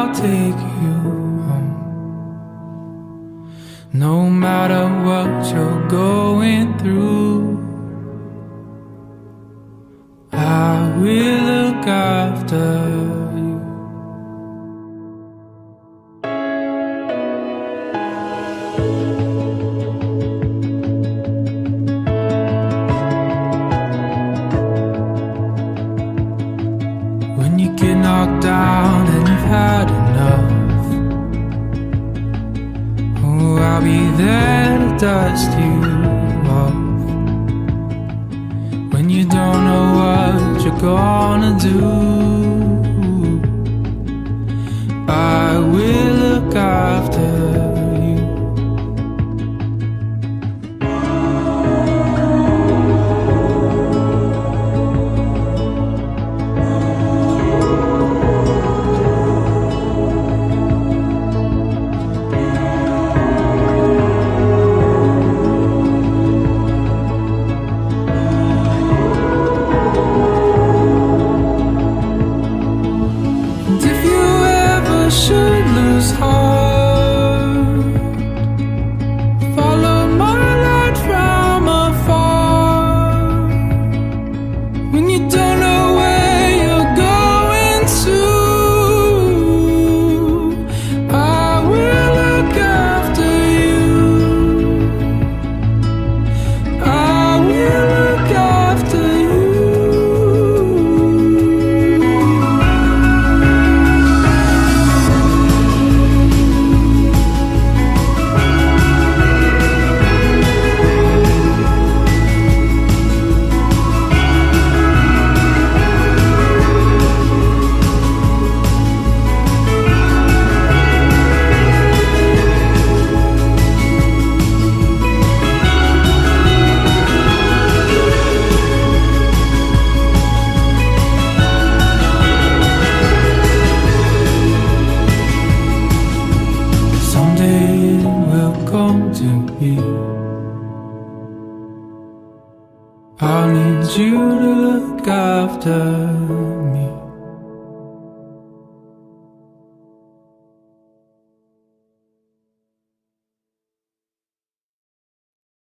I'll take you home. No matter what you're going through, I will look after you. When you get knocked down and you've had enough, oh, I'll be there to dust you off. When you don't know what you're gonna do, I will look after you. Should lose heart, follow my light from afar. When you don't know where you're going to, I will look after you. I will look after you. To be, I'll need you to look after